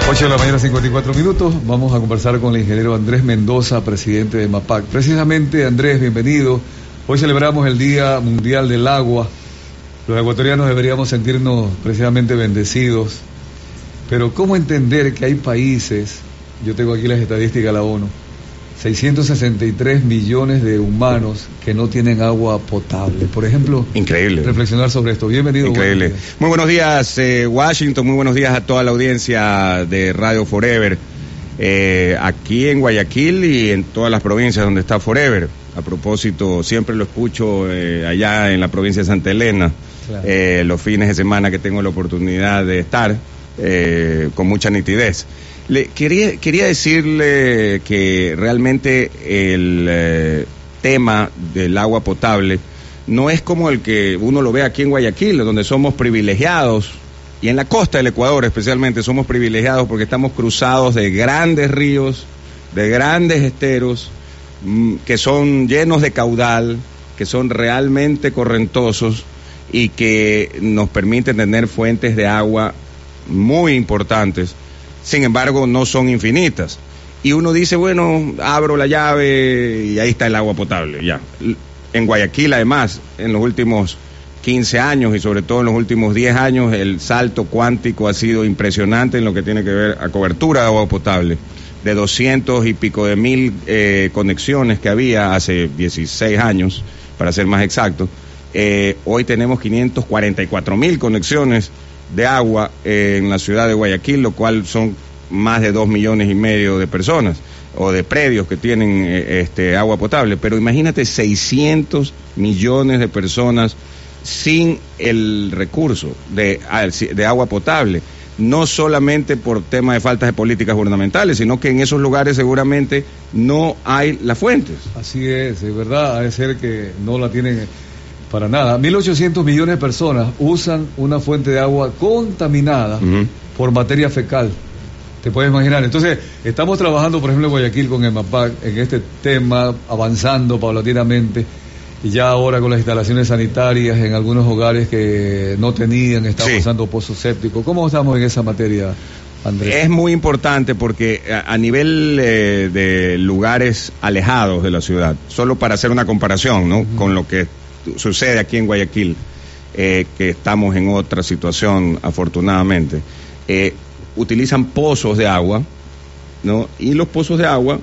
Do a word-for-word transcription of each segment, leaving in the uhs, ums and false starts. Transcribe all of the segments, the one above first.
ocho de la mañana, cincuenta y cuatro minutos. Vamos a conversar con el ingeniero Andrés Mendoza, presidente de MAPAC. Precisamente, Andrés, bienvenido. Hoy celebramos el Día Mundial del Agua. Los ecuatorianos deberíamos sentirnos precisamente bendecidos. Pero ¿cómo entender que hay países, yo tengo aquí las estadísticas de la ONU, seiscientos sesenta y tres millones de humanos que no tienen agua potable? Por ejemplo, increíble. Reflexionar sobre esto. Bienvenido. Increíble. Buenos muy buenos días, eh, Washington. Muy buenos días a toda la audiencia de Radio Forever. Eh, aquí en Guayaquil y en todas las provincias donde está Forever. A propósito, siempre lo escucho eh, allá en la provincia de Santa Elena, claro. eh, los fines de semana que tengo la oportunidad de estar eh, con mucha nitidez. Le, quería, quería decirle que realmente el eh, tema del agua potable no es como el que uno lo ve aquí en Guayaquil, donde somos privilegiados, y en la costa del Ecuador especialmente somos privilegiados porque estamos cruzados de grandes ríos, de grandes esteros, mmm, que son llenos de caudal, que son realmente correntosos y que nos permiten tener fuentes de agua muy importantes. Sin embargo, no son infinitas. Y uno dice, bueno, abro la llave y ahí está el agua potable, ya. En Guayaquil, además, en los últimos quince años y sobre todo en los últimos diez años, el salto cuántico ha sido impresionante en lo que tiene que ver a cobertura de agua potable. De doscientos y pico de mil eh, conexiones que había hace dieciséis años, para ser más exacto, eh, hoy tenemos quinientos cuarenta y cuatro mil conexiones de agua eh, en la ciudad de Guayaquil, lo cual son más de dos millones y medio de personas o de predios que tienen eh, este agua potable. Pero imagínate seiscientos millones de personas sin el recurso de, de agua potable, no solamente por temas de faltas de políticas gubernamentales, sino que en esos lugares seguramente no hay las fuentes. Así es, es verdad, ha de ser que no la tienen para nada. mil ochocientos millones de personas usan una fuente de agua contaminada uh-huh. por materia fecal. Te puedes imaginar. Entonces, estamos trabajando, por ejemplo, en Guayaquil con el MAPAC en este tema, avanzando paulatinamente, y ya ahora con las instalaciones sanitarias en algunos hogares que no tenían, estamos sí. usando pozos sépticos. ¿Cómo estamos en esa materia, Andrés? Es muy importante porque a, a nivel eh, de lugares alejados de la ciudad, solo para hacer una comparación, ¿no? Uh-huh. Con lo que sucede aquí en Guayaquil, eh, que estamos en otra situación afortunadamente, eh, utilizan pozos de agua, ¿no? Y los pozos de agua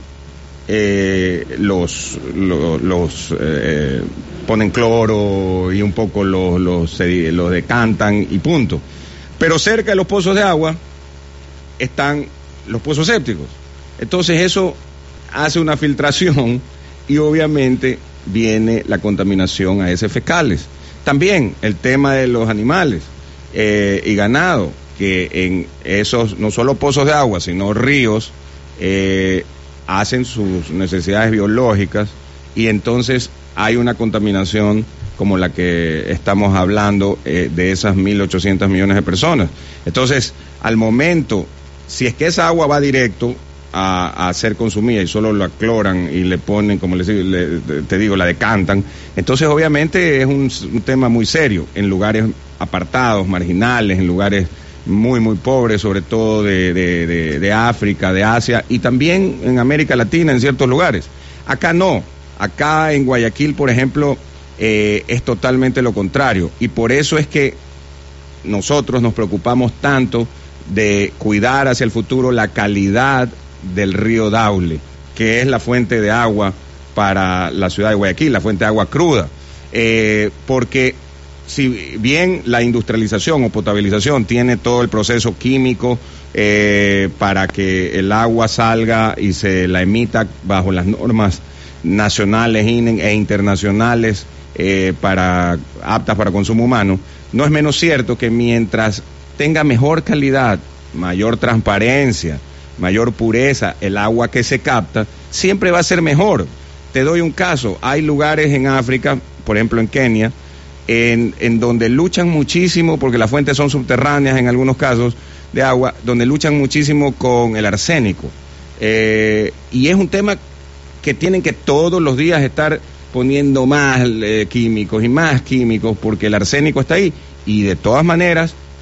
eh, los los, los eh, ponen cloro y un poco los, los, los decantan y punto. Pero cerca de los pozos de agua están los pozos sépticos. Entonces eso hace una filtración y obviamente viene la contaminación a heces fecales. También el tema de los animales eh, y ganado, que en esos, no solo pozos de agua, sino ríos, eh, hacen sus necesidades biológicas y entonces hay una contaminación como la que estamos hablando eh, de esas mil ochocientos millones de personas. Entonces, al momento, si es que esa agua va directo A, a ser consumida y solo la cloran y le ponen, como les digo, le, te digo, la decantan, entonces obviamente es un, un tema muy serio en lugares apartados, marginales, en lugares muy muy pobres, sobre todo de, de, de, de África, de Asia y también en América Latina en ciertos lugares. Acá no, acá en Guayaquil, por ejemplo, eh, es totalmente lo contrario y por eso es que nosotros nos preocupamos tanto de cuidar hacia el futuro la calidad del río Daule, que es la fuente de agua para la ciudad de Guayaquil, la fuente de agua cruda, eh, porque si bien la industrialización o potabilización tiene todo el proceso químico eh, para que el agua salga y se la emita bajo las normas nacionales e internacionales eh, para aptas para consumo humano, no es menos cierto que mientras tenga mejor calidad, mayor transparencia, mayor pureza, el agua que se capta, siempre va a ser mejor. Te doy un caso, hay lugares en África, por ejemplo en Kenia, en, en donde luchan muchísimo, porque las fuentes son subterráneas en algunos casos de agua, donde luchan muchísimo con el arsénico. Eh, y es un tema que tienen que todos los días estar poniendo más eh, químicos y más químicos, porque el arsénico está ahí, y de todas maneras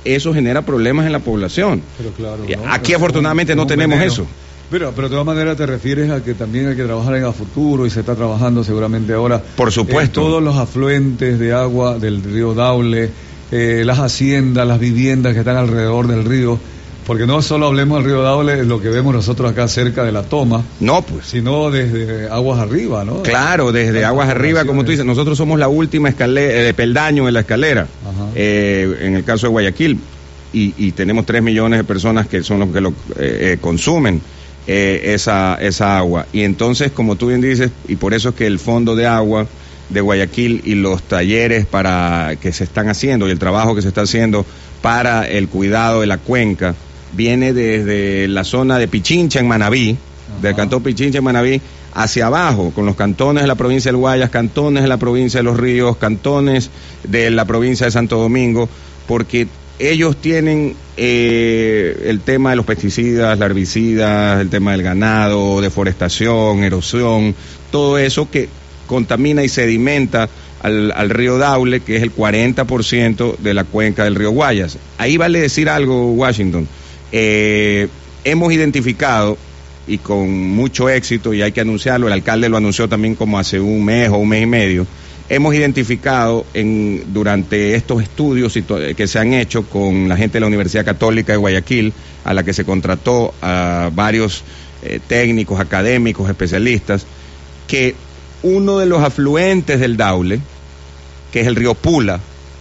eso genera problemas en la población. Pero claro, ¿no? Aquí pero afortunadamente un, no tenemos veneno. Eso. Pero, pero de todas maneras te refieres a que también hay que trabajar en el futuro y se está trabajando seguramente ahora. Por supuesto. En todos los afluentes de agua del río Daule, eh, las haciendas, las viviendas que están alrededor del río. Porque no solo hablemos del río Daule, lo que vemos nosotros acá cerca de la toma. No, pues. Sino desde aguas arriba, ¿no? Claro, desde Las aguas arriba, como tú dices. Nosotros somos la última escalera, de peldaño en la escalera. Eh, en el caso de Guayaquil. Y, y tenemos tres millones de personas que son los que lo eh, eh, consumen. Eh, esa, esa agua. Y entonces, como tú bien dices, y por eso es que el Fondo de Agua de Guayaquil y los talleres para que se están haciendo y el trabajo que se está haciendo para el cuidado de la cuenca viene desde la zona de Pichincha en Manabí, ajá, del cantón Pichincha en Manabí, hacia abajo, con los cantones de la provincia del Guayas, cantones de la provincia de Los Ríos, cantones de la provincia de Santo Domingo, porque ellos tienen eh, el tema de los pesticidas, los herbicidas, el tema del ganado, deforestación, erosión, todo eso que contamina y sedimenta al, al río Daule, que es el cuarenta por ciento de la cuenca del río Guayas. Ahí vale decir algo, Washington. Eh, hemos identificado, y con mucho éxito, y hay que anunciarlo, el alcalde lo anunció también como hace un mes o un mes y medio, hemos identificado en, durante estos estudios que se han hecho con la gente de la Universidad Católica de Guayaquil, a la que se contrató a varios eh, técnicos, académicos, especialistas, que uno de los afluentes del Daule, que es el río Pula,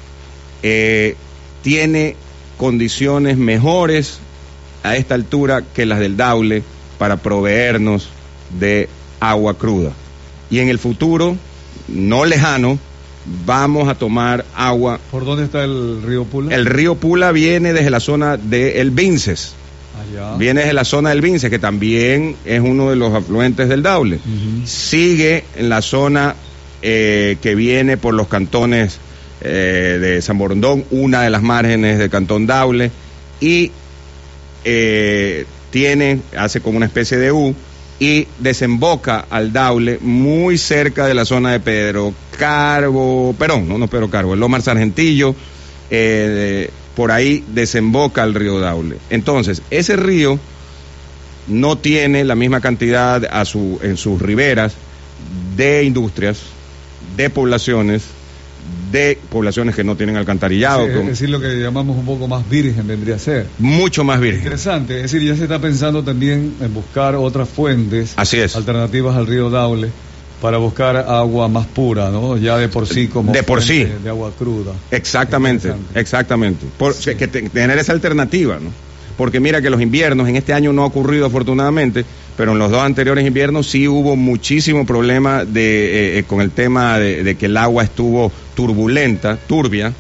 eh, tiene condiciones mejores a esta altura que las del Daule para proveernos de agua cruda. Y en el futuro, no lejano, vamos a tomar agua. ¿Por dónde está el río Pula? El río Pula viene desde la zona de El Vinces. Allá. Viene desde la zona del Vinces, que también es uno de los afluentes del Daule. Uh-huh. Sigue en la zona eh, que viene por los cantones eh, de San Borondón, una de las márgenes del cantón Daule, y eh, tiene, hace como una especie de U, y desemboca al Daule muy cerca de la zona de Pedro Carbo, perdón, no, no Pedro Carbo, el Lomar Sargentillo, eh, por ahí desemboca el río Daule. Entonces, ese río no tiene la misma cantidad a su, en sus riberas de industrias, de poblaciones, de poblaciones que no tienen alcantarillado. Sí, es decir, lo que llamamos un poco más virgen vendría a ser. Mucho más virgen. Interesante, es decir, ya se está pensando también en buscar otras fuentes. Así es. Alternativas al río Daule para buscar agua más pura, ¿no? Ya de por sí como de por sí de agua cruda. Exactamente, exactamente. Por, sí. que, que tener esa alternativa, ¿no? Porque mira que los inviernos, en este año no ha ocurrido afortunadamente, pero en los dos anteriores inviernos sí hubo muchísimo problema de, eh, con el tema de, de que el agua estuvo turbulenta, turbia,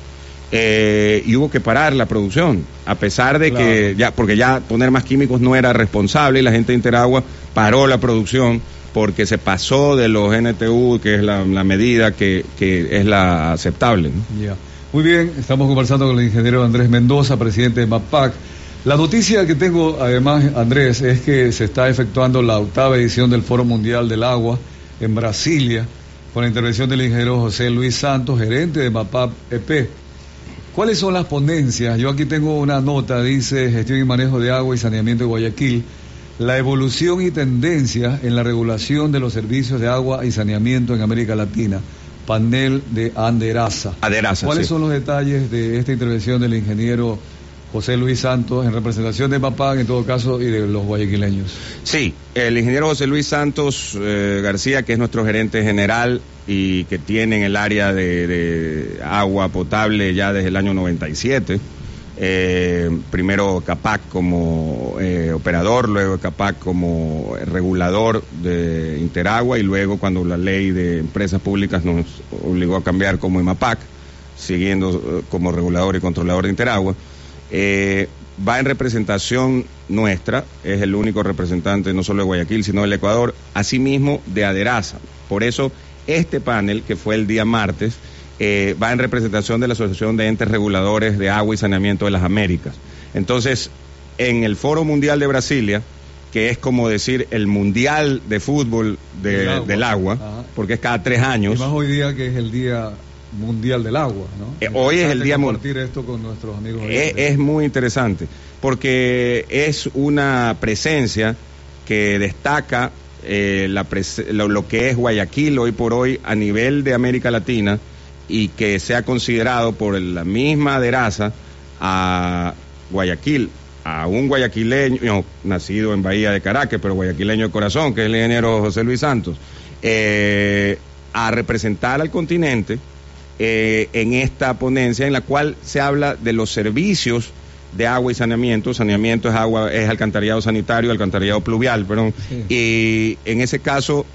eh, y hubo que parar la producción, a pesar de claro. que ya, porque ya poner más químicos no era responsable, y la gente de Interagua paró la producción porque se pasó de los N T U, que es la, la medida que, que es la aceptable, ¿no? Yeah. Muy bien, estamos conversando con el ingeniero Andrés Mendoza, presidente de MAPAC. La noticia que tengo, además, Andrés, es que se está efectuando la octava edición del Foro Mundial del Agua en Brasilia, con la intervención del ingeniero José Luis Santos, gerente de MAPAC E P. ¿Cuáles son las ponencias? Yo aquí tengo una nota, dice Gestión y Manejo de Agua y Saneamiento de Guayaquil, la evolución y tendencia en la regulación de los servicios de agua y saneamiento en América Latina, panel de Anderaza. Anderaza, ¿Cuáles sí. son los detalles de esta intervención del ingeniero José Luis Santos en representación de MAPAC, en todo caso, y de los guayaquileños? Sí, el ingeniero José Luis Santos eh, García, que es nuestro gerente general y que tiene en el área de, de agua potable ya desde el año noventa y siete, eh, primero CAPAC como eh, operador, luego CAPAC como regulador de Interagua, y luego cuando la ley de empresas públicas nos obligó a cambiar como MAPAC, siguiendo eh, como regulador y controlador de Interagua. Eh, va en representación nuestra, es el único representante no solo de Guayaquil, sino del Ecuador, asimismo de Anderaza. Por eso este panel, que fue el día martes, eh, va en representación de la Asociación de Entes Reguladores de Agua y Saneamiento de las Américas. Entonces, en el Foro Mundial de Brasilia, que es como decir el Mundial de Fútbol de, del agua, del agua porque es cada tres años. Y más hoy día que es el día Mundial del Agua, ¿no? Eh, hoy es el Día Mundial. Compartir esto con nuestros amigos. Es, es muy interesante, porque es una presencia que destaca eh, la pres- lo, lo que es Guayaquil hoy por hoy a nivel de América Latina, y que sea considerado por la misma Deraza a Guayaquil, a un guayaquileño nacido en Bahía de Caracas, pero guayaquileño de corazón, que es el ingeniero José Luis Santos, eh, a representar al continente eh, en esta ponencia en la cual se habla de los servicios de agua y saneamiento. Saneamiento es agua, es alcantarillado sanitario, alcantarillado pluvial, perdón, sí. Y en ese caso,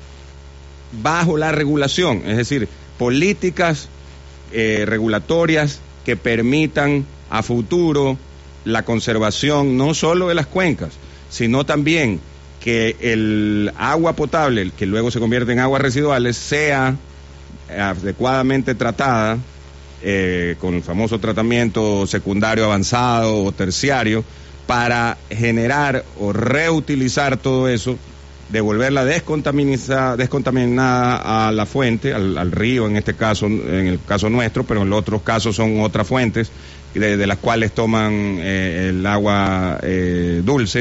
bajo la regulación, es decir, políticas eh, regulatorias que permitan a futuro la conservación no solo de las cuencas, sino también que el agua potable, que luego se convierte en aguas residuales, sea adecuadamente tratada eh, con el famoso tratamiento secundario avanzado o terciario, para generar o reutilizar todo eso, devolverla descontaminada, descontaminada a la fuente, al, al río en este caso, en el caso nuestro, pero en los otros casos son otras fuentes de, de las cuales toman eh, el agua eh, dulce,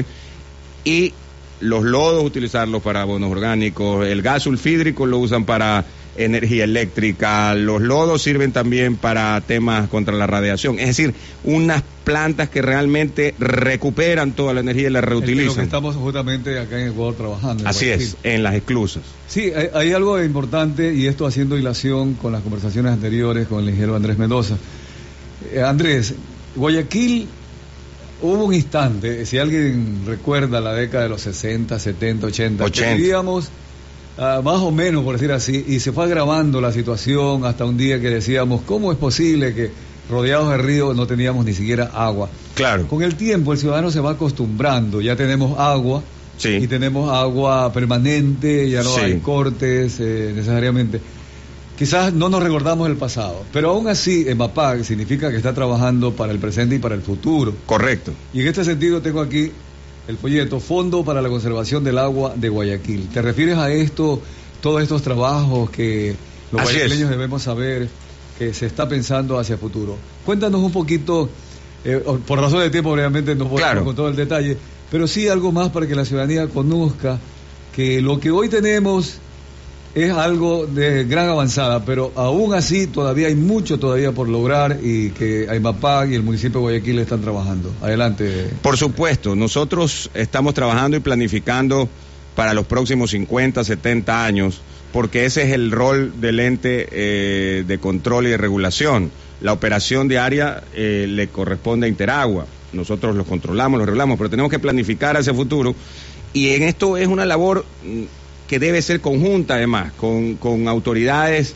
y los lodos utilizarlos para abonos orgánicos, el gas sulfídrico lo usan para energía eléctrica, los lodos sirven también para temas contra la radiación, es decir, unas plantas que realmente recuperan toda la energía y la reutilizan. Es lo que estamos justamente acá en Ecuador trabajando. Así es, en las esclusas. Sí, hay, hay algo importante, y esto haciendo hilación con las conversaciones anteriores con el ingeniero Andrés Mendoza. Eh, Andrés, Guayaquil, hubo un instante, si alguien recuerda la década de los sesenta, setenta, ochenta, ochenta. Que vivíamos Uh, más o menos, por decir así, y se fue agravando la situación hasta un día que decíamos, ¿cómo es posible que rodeados de río no teníamos ni siquiera agua? Claro. Con el tiempo el ciudadano se va acostumbrando, ya tenemos agua, sí. Y tenemos agua permanente, ya no sí. hay cortes eh, necesariamente. Quizás no nos recordamos el pasado, pero aún así EMAPAC significa que está trabajando para el presente y para el futuro. Correcto. Y en este sentido tengo aquí el folleto, Fondo para la Conservación del Agua de Guayaquil. ¿Te refieres a esto, todos estos trabajos que los Así guayaquileños es. debemos saber que se está pensando hacia futuro? Cuéntanos un poquito, eh, por razón de tiempo obviamente no podemos claro. con todo el detalle, pero sí algo más para que la ciudadanía conozca que lo que hoy tenemos es algo de gran avanzada, pero aún así todavía hay mucho todavía por lograr, y que EMAPAC y el municipio de Guayaquil están trabajando. Adelante. Por supuesto, nosotros estamos trabajando y planificando para los próximos cincuenta, setenta años, porque ese es el rol del ente eh, de control y de regulación. La operación diaria eh, le corresponde a Interagua, nosotros los controlamos, los regulamos, pero tenemos que planificar hacia el futuro, y en esto es una labor que debe ser conjunta, además, con, con autoridades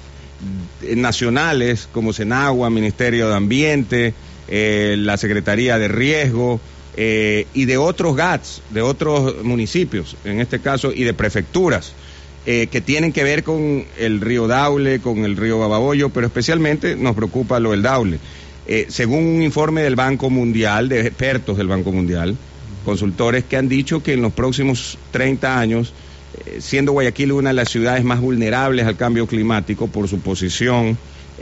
nacionales como Senagua, Ministerio de Ambiente, eh, la Secretaría de Riesgo, eh, y de otros G A Ts, de otros municipios, en este caso, y de prefecturas, eh, que tienen que ver con el río Daule, con el río Babahoyo, pero especialmente nos preocupa lo del Daule. Eh, según un informe del Banco Mundial, de expertos del Banco Mundial, consultores que han dicho que en los próximos treinta años, siendo Guayaquil una de las ciudades más vulnerables al cambio climático por su posición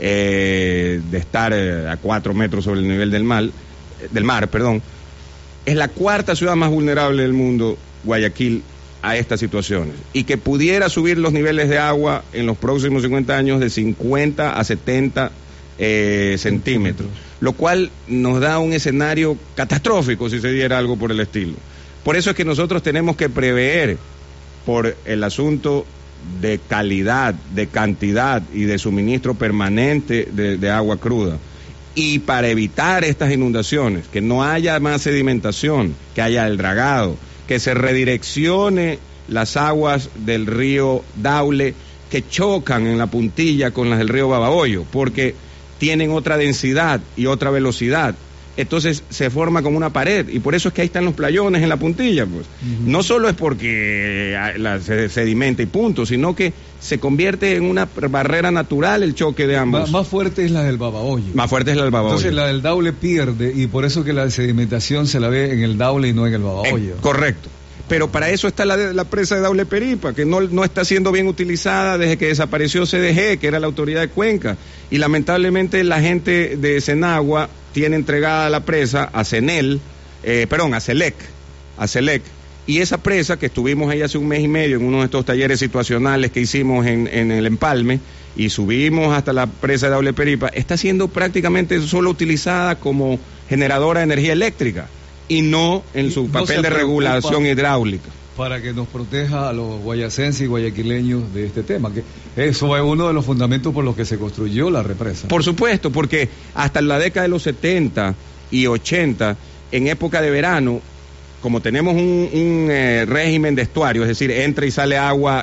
eh, de estar eh, a cuatro metros sobre el nivel del mar, del mar, perdón, es la cuarta ciudad más vulnerable del mundo, Guayaquil, a estas situaciones, y que pudiera subir los niveles de agua en los próximos cincuenta años de cincuenta a setenta eh, centímetros, lo cual nos da un escenario catastrófico si se diera algo por el estilo. Por eso es que nosotros tenemos que prever por el asunto de calidad, de cantidad y de suministro permanente de, de agua cruda. Y para evitar estas inundaciones, que no haya más sedimentación, que haya el dragado, que se redireccione las aguas del río Daule que chocan en la puntilla con las del río Babahoyo, porque tienen otra densidad y otra velocidad. Entonces se forma como una pared, y por eso es que ahí están los playones en la puntilla, pues. Uh-huh. No solo es porque la, se sedimenta y punto, sino que se convierte en una barrera natural el choque de ambos. Más, más fuerte es la del Babahoyo. Más fuerte es la del Babahoyo. Entonces la del Daule pierde, y por eso que la sedimentación se la ve en el Daule y no en el Babahoyo. Eh, correcto. pero para eso está la, la presa de Daule Peripa, que no, no está siendo bien utilizada desde que desapareció C D G, que era la autoridad de Cuenca, y lamentablemente la gente de Senagua tiene entregada la presa a Senel, eh, perdón, a Selec, a Selec, y esa presa que estuvimos ahí hace un mes y medio en uno de estos talleres situacionales que hicimos en, en el Empalme, y subimos hasta la presa de Daule Peripa, está siendo prácticamente solo utilizada como generadora de energía eléctrica, y no en su papel no de regulación hidráulica. Para que nos proteja a los guayacenses y guayaquileños de este tema, que eso es uno de los fundamentos por los que se construyó la represa. Por supuesto, porque hasta la década de los setenta y ochenta, en época de verano, como tenemos un, un eh, régimen de estuario, es decir, entra y sale agua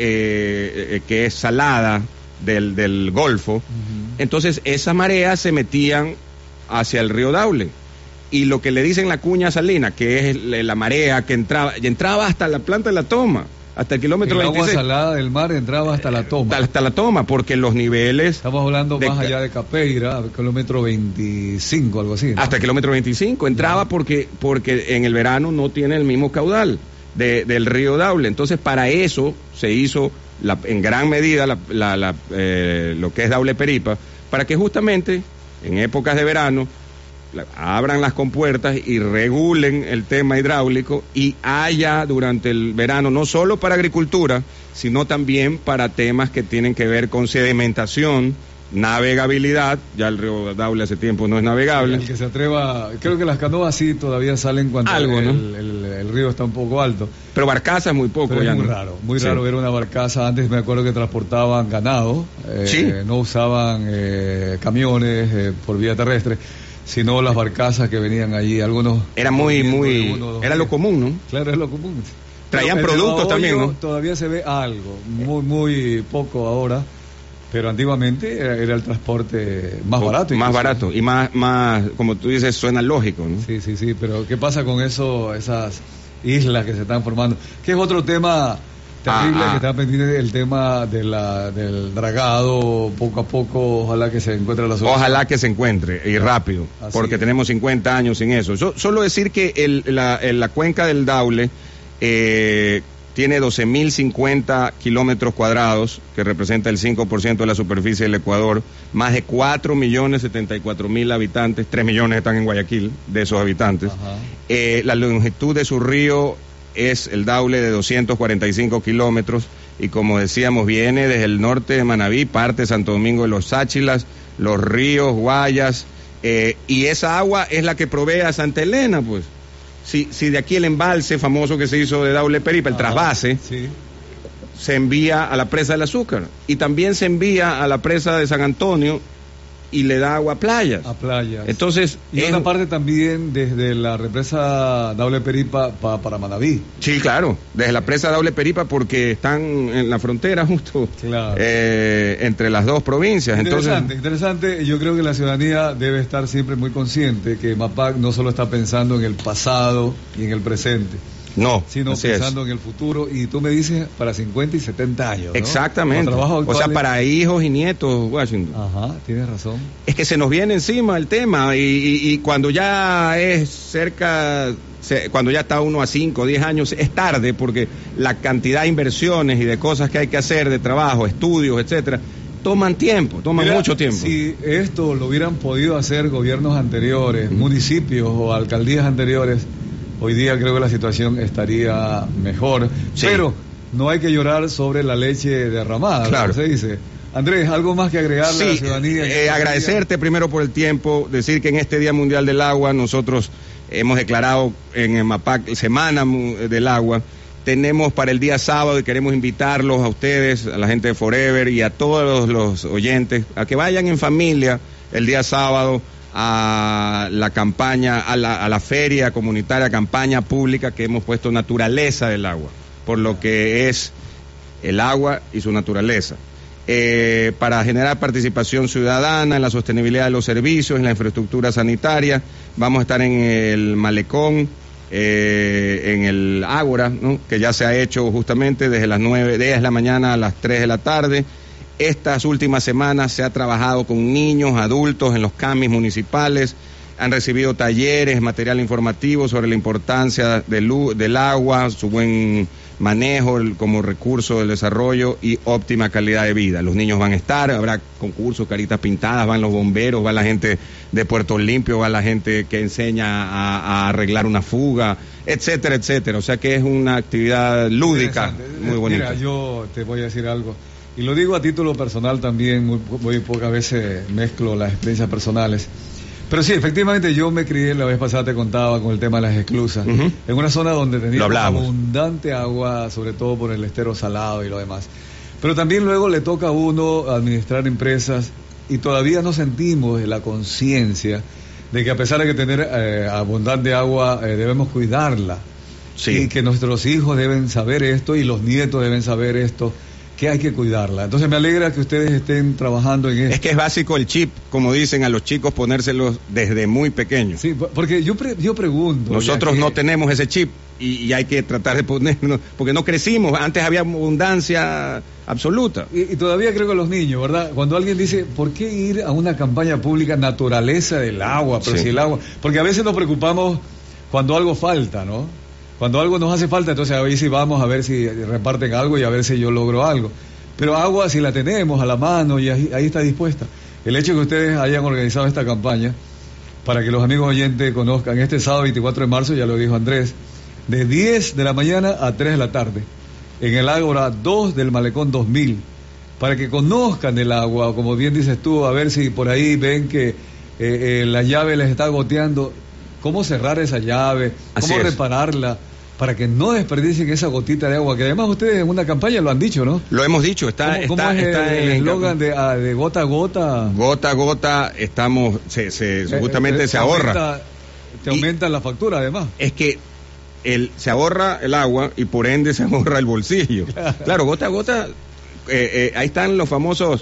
eh, eh, que es salada del, del Golfo, uh-huh. Entonces esas mareas se metían hacia el río Daule. Y lo que le dicen la cuña salina, que es la marea que entraba, y entraba hasta la planta de la toma, hasta el kilómetro el veintiséis. El agua salada del mar entraba hasta la toma. Hasta, hasta la toma, porque los niveles... Estamos hablando de, más allá de Capeira, kilómetro veinticinco, algo así, ¿no? Hasta el kilómetro veinticinco, entraba no. porque, porque en el verano no tiene el mismo caudal de, del río Daule. Entonces, para eso se hizo la, en gran medida la, la, la, eh, lo que es Daule Peripa, para que justamente en épocas de verano abran las compuertas y regulen el tema hidráulico y haya durante el verano no solo para agricultura, sino también para temas que tienen que ver con sedimentación, navegabilidad. Ya el río Daule hace tiempo no es navegable. El que se atreva, creo que las canoas sí todavía salen cuando Algo, el, ¿no? el, el, el río está un poco alto. Pero barcaza es muy poco. Pero ya, es muy ¿no? raro, muy sí. raro ver una barcaza. Antes me acuerdo que transportaban ganado, eh, sí. no usaban eh, camiones eh, por vía terrestre, sino las barcazas que venían allí, algunos... Era muy, muy... Uno, era días. Lo común, ¿no? Claro, es lo común. Traían pero productos también, ¿no? Todavía se ve algo, muy, muy poco ahora, pero antiguamente era, era el transporte más o, barato. Más barato, y más, más, como tú dices, suena lógico, ¿no? Sí, sí, sí, pero ¿qué pasa con eso, esas islas que se están formando? Que es otro tema... terrible, ah, ah. que está pendiente el tema de la, del dragado, poco a poco, ojalá que se encuentre la solución. Ojalá que se encuentre, y rápido, Así porque es. Tenemos cincuenta años sin eso. Yo, solo decir que el, la, el, la cuenca del Daule eh, tiene doce mil cincuenta kilómetros cuadrados, que representa el cinco por ciento de la superficie del Ecuador, más de cuatro millones setenta y cuatro mil habitantes, tres millones están en Guayaquil, de esos habitantes. Eh, la longitud de su río es el Daule de doscientos cuarenta y cinco kilómetros y como decíamos viene desde el norte de Manabí, parte de Santo Domingo de los Sáchilas, los ríos, Guayas, eh, y esa agua es la que provee a Santa Elena, pues. Si, si de aquí el embalse famoso que se hizo de Daule Peripa, el ah, trasvase, sí. se envía a la presa del Azúcar y también se envía a la presa de San Antonio y le da agua a playas. A playas. Entonces, y es... una parte también desde la represa Daule Peripa pa, para Manabí. Sí, claro, desde la presa Daule Peripa porque están en la frontera justo claro. eh, entre las dos provincias. Interesante, Entonces... interesante. Yo creo que la ciudadanía debe estar siempre muy consciente que MAPAC no solo está pensando en el pasado y en el presente. No, sino pensando es. en el futuro, y tú me dices para cincuenta y setenta años, ¿no? Exactamente, o sea, para hijos y nietos, Washington. Ajá, tienes razón. Es que se nos viene encima el tema, y, y, y cuando ya es cerca, se, cuando ya está uno a cinco, diez años, es tarde, porque la cantidad de inversiones y de cosas que hay que hacer, de trabajo, estudios, etcétera, toman tiempo, toman Mira, mucho tiempo. Si esto lo hubieran podido hacer gobiernos anteriores, mm. municipios o alcaldías anteriores, hoy día creo que la situación estaría mejor, sí. pero no hay que llorar sobre la leche derramada, claro. como se dice. Andrés, ¿algo más que agregarle sí, a la ciudadanía? Eh, agradecerte día? primero por el tiempo, decir que en este Día Mundial del Agua nosotros hemos declarado en el MAPAC Semana del Agua. Tenemos para el día sábado y queremos invitarlos a ustedes, a la gente de Forever y a todos los oyentes, a que vayan en familia el día sábado a la campaña, a la, a la feria comunitaria, campaña pública que hemos puesto Naturaleza del Agua, por lo que es el agua y su naturaleza. Eh, para generar participación ciudadana en la sostenibilidad de los servicios, en la infraestructura sanitaria, vamos a estar en el Malecón, eh, en el Ágora, ¿no? Que ya se ha hecho justamente desde las nueve de la mañana a las tres de la tarde. Estas últimas semanas se ha trabajado con niños, adultos en los camis municipales, han recibido talleres, material informativo sobre la importancia del, del agua, su buen manejo el, como recurso del desarrollo y óptima calidad de vida. Los niños van a estar, habrá concursos, caritas pintadas, van los bomberos, va la gente de Puerto Limpio, va la gente que enseña a, a arreglar una fuga, etcétera, etcétera. O sea que es una actividad lúdica, muy bonita. Mira, yo te voy a decir algo, y lo digo a título personal también, muy, muy pocas veces mezclo las experiencias personales. Pero sí, efectivamente yo me crié, la vez pasada te contaba con el tema de las esclusas, uh-huh. en una zona donde teníamos abundante agua, sobre todo por el estero salado y lo demás. Pero también luego le toca a uno administrar empresas y todavía no sentimos la conciencia de que a pesar de que tener eh, abundante agua eh, debemos cuidarla. Sí. Y que nuestros hijos deben saber esto y los nietos deben saber esto, que hay que cuidarla. Entonces me alegra que ustedes estén trabajando en esto. Es que es básico el chip, como dicen a los chicos, ponérselos desde muy pequeños. Sí, porque yo pre yo pregunto. Nosotros que... no tenemos ese chip y, y hay que tratar de ponernos, porque no crecimos, antes había abundancia absoluta. Y, y todavía creo que los niños, ¿verdad? Cuando alguien dice, ¿por qué ir a una campaña pública naturaleza del agua? Pero sí. si el agua... Porque a veces nos preocupamos cuando algo falta, ¿no? Cuando algo nos hace falta, entonces a ver si vamos a ver si reparten algo y a ver si yo logro algo. Pero agua, si la tenemos a la mano y ahí, ahí está dispuesta. El hecho de que ustedes hayan organizado esta campaña, para que los amigos oyentes conozcan, este sábado veinticuatro de marzo, ya lo dijo Andrés, de diez de la mañana a tres de la tarde, en el Ágora dos del Malecón dos mil, para que conozcan el agua, como bien dices tú, a ver si por ahí ven que eh, eh, la llave les está goteando. Cómo cerrar esa llave, cómo Así repararla, es. Para que no desperdicien esa gotita de agua, que además ustedes en una campaña lo han dicho, ¿no? Lo hemos dicho, está... ¿Cómo, cómo está, es está el eslogan de, de gota a gota? Gota a gota, estamos, se, se, justamente eh, se ahorra. Aumenta, te aumenta y la factura además. Es que el, se ahorra el agua y por ende se ahorra el bolsillo. Claro, gota a gota, eh, eh, ahí están los famosos,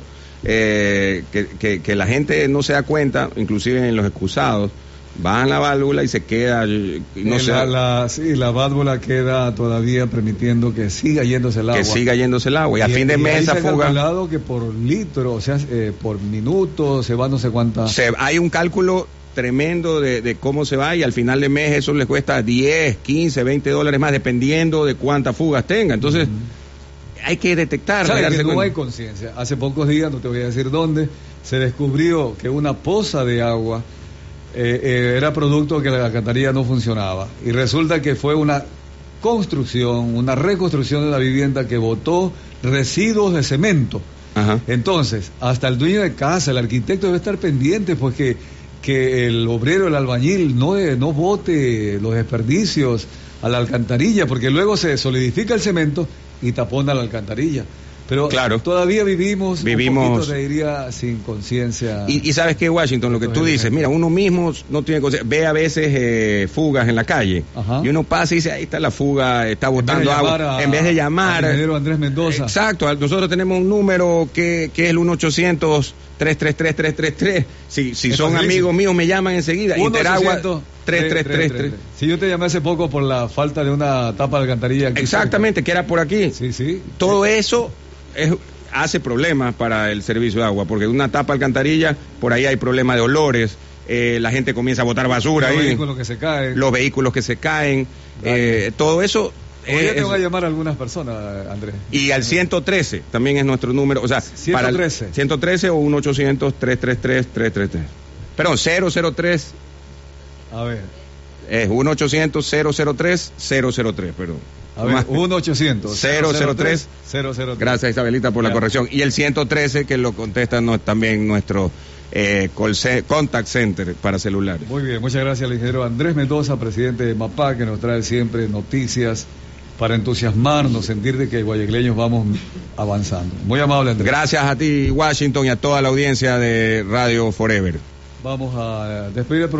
eh, que, que, que la gente no se da cuenta, inclusive en los excusados, bajan la válvula y se queda, no sé. La, la, sí, la válvula queda todavía permitiendo que siga yéndose el agua. Que siga yéndose el agua. Y, y a fin de mes esa fuga. Se ha calculado que por litro, o sea, eh, por minuto se va no sé cuánta. Se, hay un cálculo tremendo de, de cómo se va y al final de mes eso les cuesta diez, quince, veinte dólares más dependiendo de cuántas fugas tenga. Entonces, uh-huh. hay que detectar. ¿Sabes que no hay conciencia? Hace pocos días, no te voy a decir dónde, se descubrió que una poza de agua Eh, eh, era producto que la alcantarilla no funcionaba y resulta que fue una construcción, una reconstrucción de la vivienda que botó residuos de cemento. Ajá. Entonces, hasta el dueño de casa, el arquitecto debe estar pendiente pues que, que el obrero, el albañil no, no bote los desperdicios a la alcantarilla, porque luego se solidifica el cemento y tapona la alcantarilla. Pero claro, todavía vivimos, vivimos un poquito, te diría, sin conciencia. Y, y sabes qué, Washington, lo que tú dices, mira, uno mismo no tiene conciencia, ve a veces eh, fugas en la calle, Ajá. y uno pasa y dice, ahí está la fuga, está botando agua, en vez de llamar. Al Andrés Mendoza. Exacto, nosotros tenemos un número que, que es el uno ochocientos, tres tres tres, tres tres tres, si, si son amigos míos me llaman enseguida, Interagua tres tres tres tres. Si yo te llamé hace poco por la falta de una tapa de alcantarilla aquí. Exactamente, cerca. Que era por aquí. Sí, sí. Todo eso Es, hace problemas para el servicio de agua, porque una tapa alcantarilla, por ahí hay problema de olores, eh, la gente comienza a botar basura los ahí. Los vehículos que se caen. Los vehículos que se caen, eh, todo eso. Hoy ya te voy a llamar a algunas personas, Andrés. Y al ciento trece también es nuestro número, o sea, ciento trece. Para el ciento trece o uno ochocientos, tres tres tres, tres tres tres. Perdón, cero cero tres. A ver. Es uno ochocientos, cero cero tres, cero cero tres, perdón. A ver, uno ochocientos, cero cero tres, cero cero tres. Gracias, Isabelita, por ya. La corrección. Y el ciento trece, que lo contesta no, también nuestro eh, call ce- contact center para celulares. Muy bien, muchas gracias al ingeniero Andrés Mendoza, presidente de MAPAC, que nos trae siempre noticias para entusiasmarnos, sentir de que guayaquileños vamos avanzando. Muy amable, Andrés. Gracias a ti, Washington, y a toda la audiencia de Radio Forever. Vamos a despedir el programa.